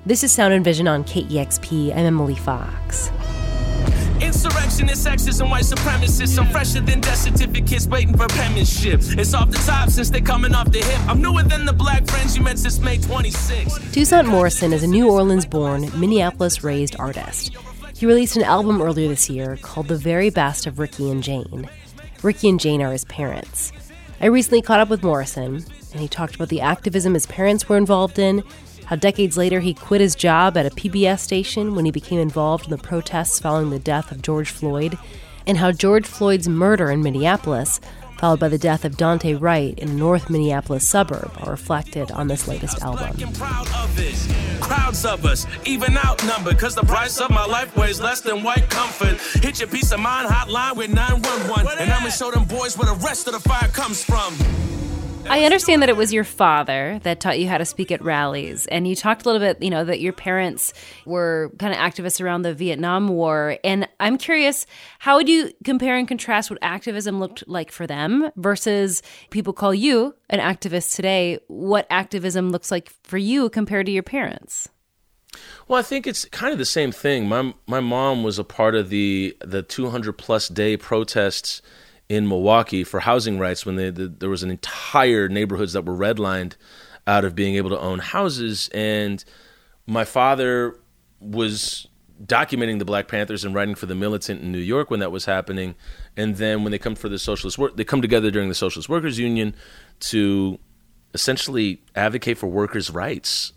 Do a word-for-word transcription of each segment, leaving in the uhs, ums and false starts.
This is Sound and Vision on K E X P. I'm Emily Fox. Insurrectionists, sexist, and white supremacists. I'm fresher than death certificates waiting for penmanship. It's off the top since they're coming off the hip. I'm newer than the black friends you met since May twenty-sixth. Toussaint Morrison is a New Orleans-born, Minneapolis-raised artist. He released an album earlier this year called The Very Best of Ricky and Jane. Ricky and Jane are his parents. I recently caught up with Morrison, and he talked about the activism his parents were involved in, how decades later he quit his job at a P B S station when he became involved in the protests following the death of George Floyd, and how George Floyd's murder in Minneapolis, followed by the death of Dante Wright in a North Minneapolis suburb, are reflected on this latest album. Crowds of us, even outnumbered, because the price of my life weighs less than white comfort. Hit your peace of mind hotline with nine one one, and I'm gonna show them boys where the rest of the fire comes from. I understand that it was your father that taught you how to speak at rallies. And you talked a little bit, you know, that your parents were kind of activists around the Vietnam War. And I'm curious, how would you compare and contrast what activism looked like for them versus people call you an activist today? What activism looks like for you compared to your parents? Well, I think it's kind of the same thing. My my mom was a part of the the two hundred plus day protests in Milwaukee for housing rights when they, the, there was an entire neighborhoods that were redlined out of being able to own houses. And my father was documenting the Black Panthers and writing for the Militant in New York when that was happening. And then when they come for the socialist work, they come together during the Socialist Workers Union to essentially advocate for workers' rights.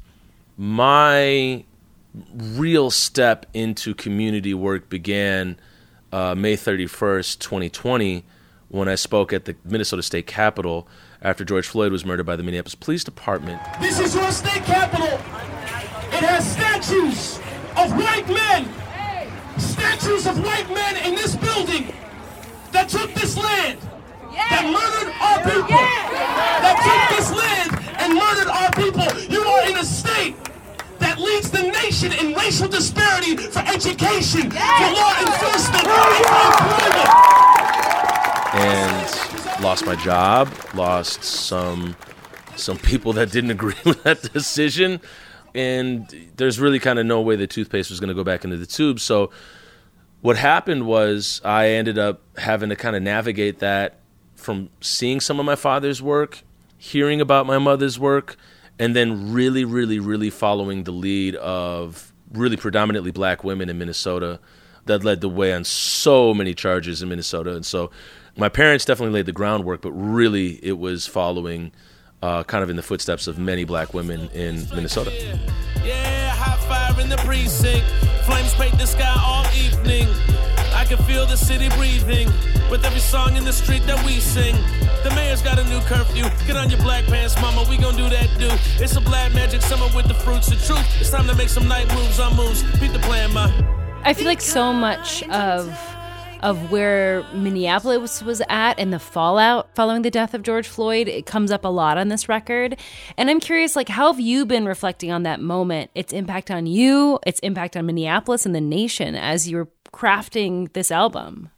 My real step into community work began uh, May thirty-first, twenty twenty, when I spoke at the Minnesota State Capitol after George Floyd was murdered by the Minneapolis Police Department. This is your state capitol. It has statues of white men, statues of white men in this building that took this land, that murdered our people, that took this land and murdered our people. You are in a state that leads the nation in racial disparity for education, for law enforcement, and for employment. And lost my job, lost some some people that didn't agree with that decision, and there's really kind of no way the toothpaste was going to go back into the tube. So what happened was I ended up having to kind of navigate that from seeing some of my father's work, hearing about my mother's work, and then really, really, really following the lead of really predominantly black women in Minnesota that led the way on so many charges in Minnesota. And so my parents definitely laid the groundwork, but really it was following uh, kind of in the footsteps of many black women in Minnesota. Yeah, hot fire in the precinct. Flames paint the sky all evening. I can feel the city breathing with every song in the street that we sing. The mayor's got a new curfew. Get on your black pants, mama, we gon' do that do. It's a black magic summer with the fruits of truth. It's time to make some night moves on moves. Beat the plan, ma. I feel like so much of of where Minneapolis was, was at and the fallout following the death of George Floyd, it comes up a lot on this record. And I'm curious, like, how have you been reflecting on that moment, its impact on you, its impact on Minneapolis and the nation as you're crafting this album?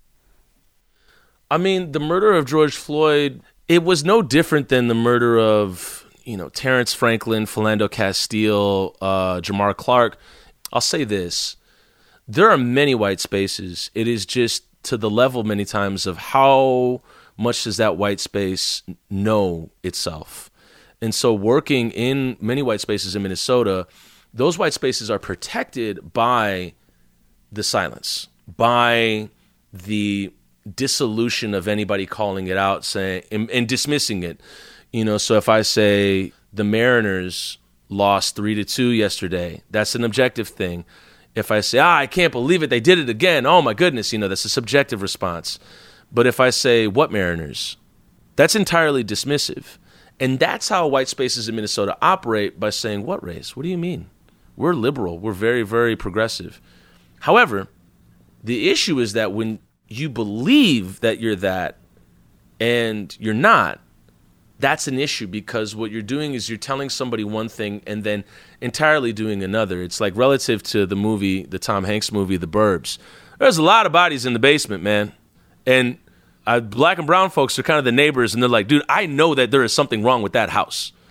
I mean, the murder of George Floyd, it was no different than the murder of, you know, Terrence Franklin, Philando Castile, uh, Jamar Clark. I'll say this. There are many white spaces. It is just to the level many times of how much does that white space know itself. And so working in many white spaces in Minnesota, those white spaces are protected by the silence, by the dissolution of anybody calling it out, saying and, and dismissing it. You know, so if I say the Mariners lost three to two yesterday, that's an objective thing. If I say, ah, I can't believe it, they did it again, oh my goodness, you know, that's a subjective response. But if I say, what Mariners? That's entirely dismissive. And that's how white spaces in Minnesota operate, by saying, what race? What do you mean? We're liberal. We're very, very progressive. However, the issue is that when you believe that you're that and you're not, that's an issue, because what you're doing is you're telling somebody one thing and then entirely doing another. It's like relative to the movie, the Tom Hanks movie, The Burbs. There's a lot of bodies in the basement, man. And uh, black and brown folks are kind of the neighbors, and they're like, dude, I know that there is something wrong with that house.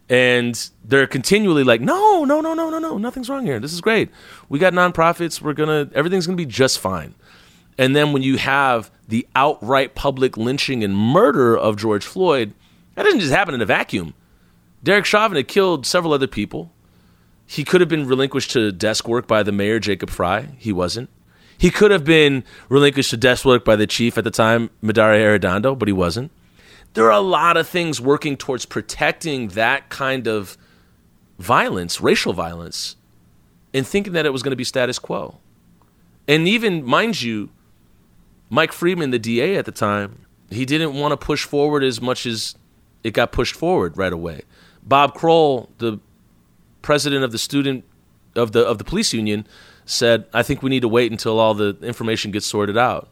And they're continually like, no, no, no, no, no, no, nothing's wrong here. This is great. We got nonprofits. We're going to, everything's going to be just fine. And then when you have the outright public lynching and murder of George Floyd, that doesn't just happen in a vacuum. Derek Chauvin had killed several other people. He could have been relinquished to desk work by the mayor, Jacob Fry. He wasn't. He could have been relinquished to desk work by the chief at the time, Madara Arredondo, but he wasn't. There are a lot of things working towards protecting that kind of violence, racial violence, and thinking that it was going to be status quo. And even, mind you, Mike Freeman, the D A at the time, he didn't want to push forward as much as it got pushed forward right away. Bob Kroll, the president of the student of the of the police union, said, I think we need to wait until all the information gets sorted out.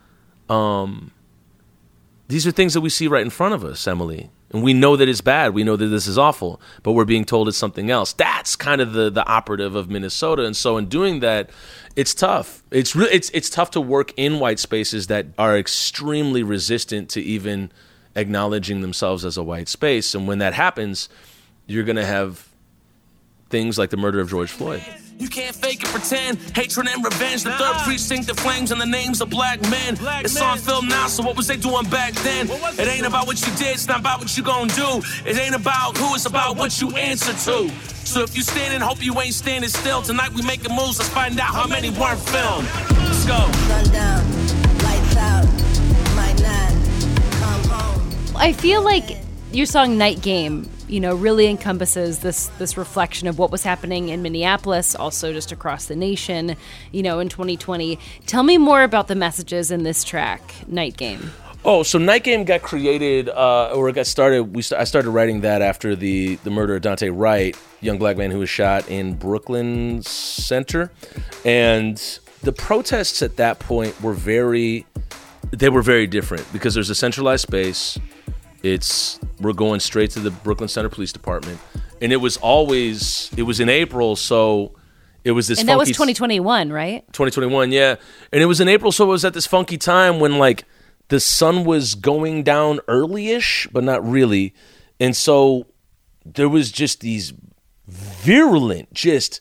Um, these are things that we see right in front of us, Emily. And we know that it's bad. We know that this is awful, but we're being told it's something else. That's kind of the the operative of Minnesota. And so in doing that, it's tough. It's really it's it's tough to work in white spaces that are extremely resistant to even acknowledging themselves as a white space. And when that happens, you're going to have things like the murder of George Floyd. You can't fake it, pretend. Hatred and revenge. The third precinct, the flames, and the names of black men. Black it's men. On film now, so what was they doing back then? It, it ain't about what you did, it's not about what you gonna do. It ain't about who, it's about what you answer to. So if you standing, hope you ain't standing still. Tonight we making moves, let's find out how many weren't filmed. Let's go. Sundown, lights out, my nine, come home. I feel like your song Night Game, you know, really encompasses this this reflection of what was happening in Minneapolis, also just across the nation, you know, in twenty twenty. Tell me more about the messages in this track, Night Game. Oh, so Night Game got created, uh, or it got started, we st- I started writing that after the, the murder of Daunte Wright, young black man who was shot in Brooklyn Center. And the protests at that point were very, they were very different because there's a centralized space. It's, we're going straight to the Brooklyn Center Police Department. And it was always, it was in April, so it was this and funky... And that was twenty twenty-one, right? twenty twenty-one, yeah. And it was in April, so it was at this funky time when, like, the sun was going down early-ish, but not really. And so there was just these virulent, just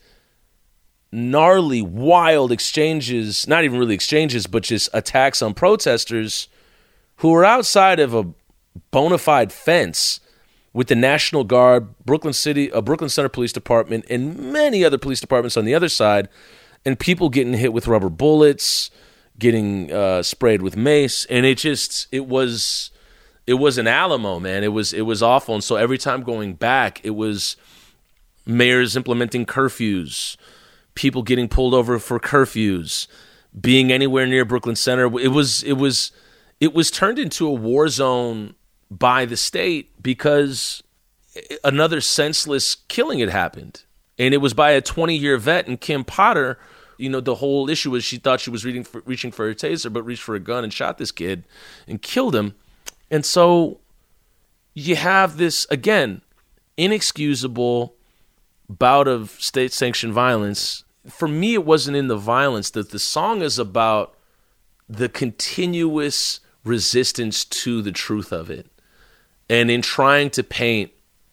gnarly, wild exchanges, not even really exchanges, but just attacks on protesters who were outside of a bona fide fence with the National Guard, Brooklyn City, uh, Brooklyn Center Police Department, and many other police departments on the other side, and people getting hit with rubber bullets, getting uh, sprayed with mace, and it just it was it was an Alamo, man. It was it was awful, and so every time going back, it was mayors implementing curfews, people getting pulled over for curfews, being anywhere near Brooklyn Center. It was it was it was turned into a war zone by the state because another senseless killing had happened. And it was by a twenty-year vet, and Kim Potter, you know, the whole issue was she thought she was reaching for, reaching for her taser, but reached for a gun and shot this kid and killed him. And so you have this, again, inexcusable bout of state-sanctioned violence. For me, it wasn't in the violence. That the song is about the continuous resistance to the truth of it. And in trying to paint,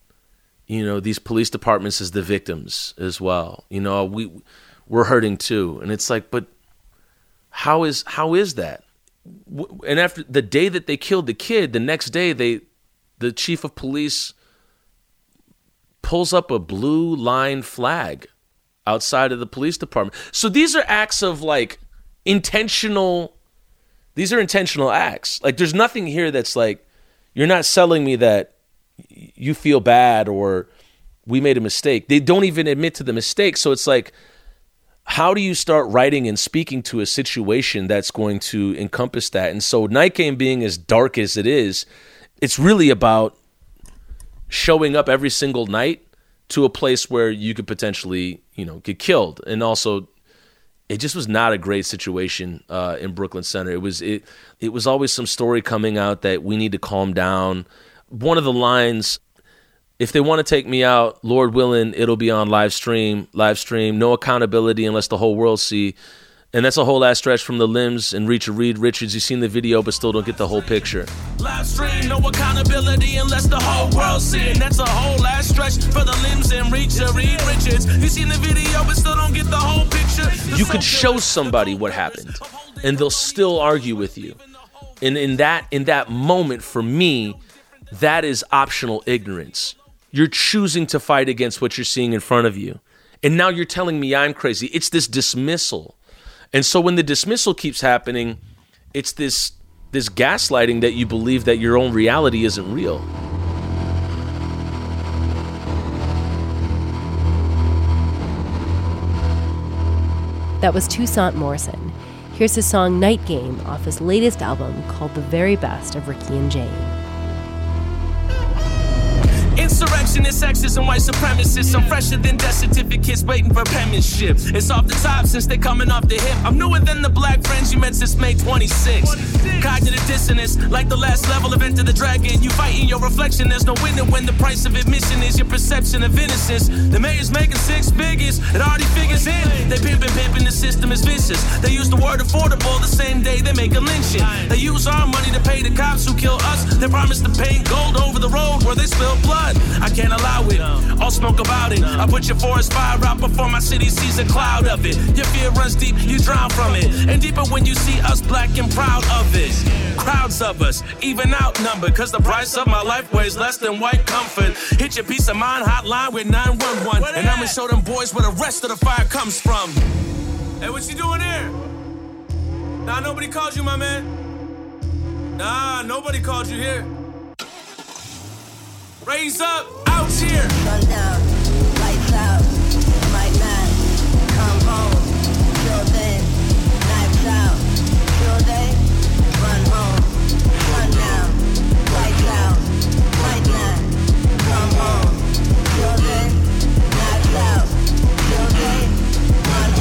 you know, these police departments as the victims as well. You know, we we're hurting too, and it's like, but how is how is that? And after the day that they killed the kid, the next day they, the chief of police pulls up a blue line flag outside of the police department. So these are acts of like intentional. These are intentional acts. Like there's nothing here that's like, you're not selling me that you feel bad or we made a mistake. They don't even admit to the mistake. So it's like, how do you start writing and speaking to a situation that's going to encompass that? And so Night Game being as dark as it is, it's really about showing up every single night to a place where you could potentially, you know, get killed. And also, it just was not a great situation uh, in Brooklyn Center. It was it it was always some story coming out that we need to calm down. One of the lines, if they want to take me out, Lord willing, it'll be on live stream, live stream, no accountability unless the whole world see. And that's a whole ass stretch from the Limbs and Reach of Reed Richards. You've seen the video, but still don't get the whole picture. Live stream, no accountability unless the whole world see it. That's a whole last stretch for the limbs and reach of Reed Richards. You seen the video but still don't get the whole picture. The You could show somebody what happened, and they'll still argue with you. And in that in that moment, for me, that is optional ignorance. You're choosing to fight against what you're seeing in front of you. And now you're telling me I'm crazy. It's this dismissal. And so when the dismissal keeps happening, it's this this gaslighting that you believe that your own reality isn't real. That was Toussaint Morrison. Here's his song Night Game off his latest album called The Very Best of Ricky and Jane. Insurrectionists, sexist, and white supremacists. I'm fresher than death certificates waiting for penmanship. It's off the top since they coming off the hip. I'm newer than the black friends you met since May twenty-sixth. Cognitive dissonance, like the last level of Enter the Dragon. You fighting your reflection, there's no winning when the price of admission is your perception of innocence. The mayor's making six figures, it already figures in. They pimping, pimping, the system is vicious. They use the word affordable the same day they make a lynching. They use our money to pay the cops who kill us. They promise to paint gold over the road where they spill blood. I can't allow it, I'll smoke about it. I put your forest fire out before my city sees a cloud of it. Your fear runs deep, you drown from it. And deeper when you see us black and proud of it. Crowds of us, even outnumbered, cause the price of my life weighs less than white comfort. Hit your peace of mind hotline with nine one one. And I'ma show them boys where the rest of the fire comes from. Hey, what you doing here? Nah, nobody called you, my man. Nah, nobody called you here. Raise up, out here. Sundown, lights out, might not come home. Till then, knives out. Till then, run home. Sundown, lights out, might not come home. Till then, knives out. Till then, run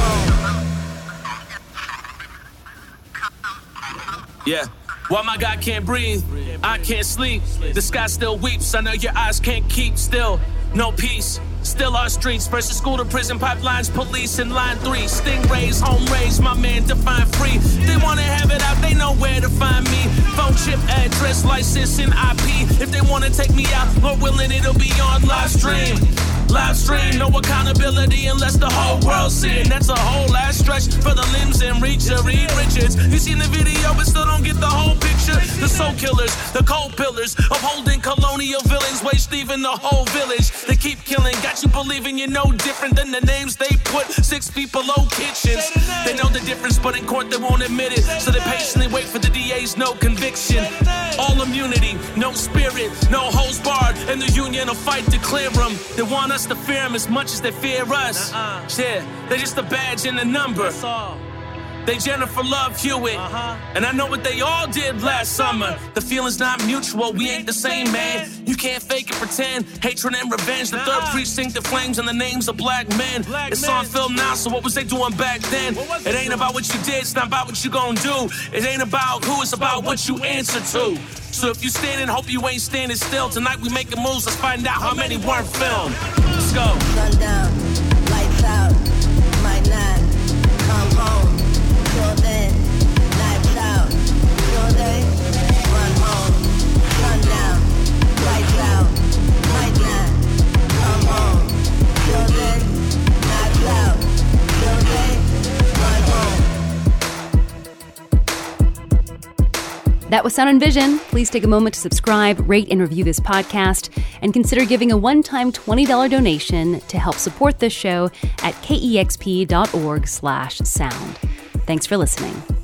home. Yeah. While my God can't breathe, I can't sleep. The sky still weeps, I know your eyes can't keep still. No peace, still our streets. Versus school to prison pipelines, police in line three. Stingrays, home raised, my man define free. They wanna have it out, they know where to find me. Phone chip, address, license, and I P. If they wanna take me out, Lord willing, it'll be on live stream. Live stream, no accountability unless the whole world see it. That's a whole last stretch for the limbs and reach of Reed Richards. You seen the video but still don't get the whole picture. The soul killers, the cold pillars, upholding colonial villains, waste leaving the whole village. They keep killing, got you believing you're no different than the names they put six feet below kitchens. They know the difference, but in court they won't admit it. So they patiently wait for the D A's no conviction. All immunity, no spirit, no holds barred, and the union will fight to clear them. They want us to fear them as much as they fear us. Uh-uh. Yeah, they're just a badge and a number. That's all. They Jennifer Love Hewitt, uh-huh. And I know what they all did last summer. The feeling's not mutual, we ain't the same, man. You can't fake it, pretend. Hatred and revenge, the third precinct, the flames and the names of black men. Black it's men. On film now, so what was they doing back then? It ain't about what you did, it's not about what you gon' do. It ain't about who, it's about what you answer to. So if you standing, hope you ain't standing still. Tonight we making moves, let's find out how many weren't filmed. Let's go. Sundown, lights out, might not come home. Till then, knives out. Till then, run home. Sundown, lights out, might not come home. Till then, knives out. Till then, run home. That was Sound and Vision. Please take a moment to subscribe, rate, and review this podcast, and consider giving a one-time twenty dollars donation to help support this show at kexp.org slash sound. Thanks for listening.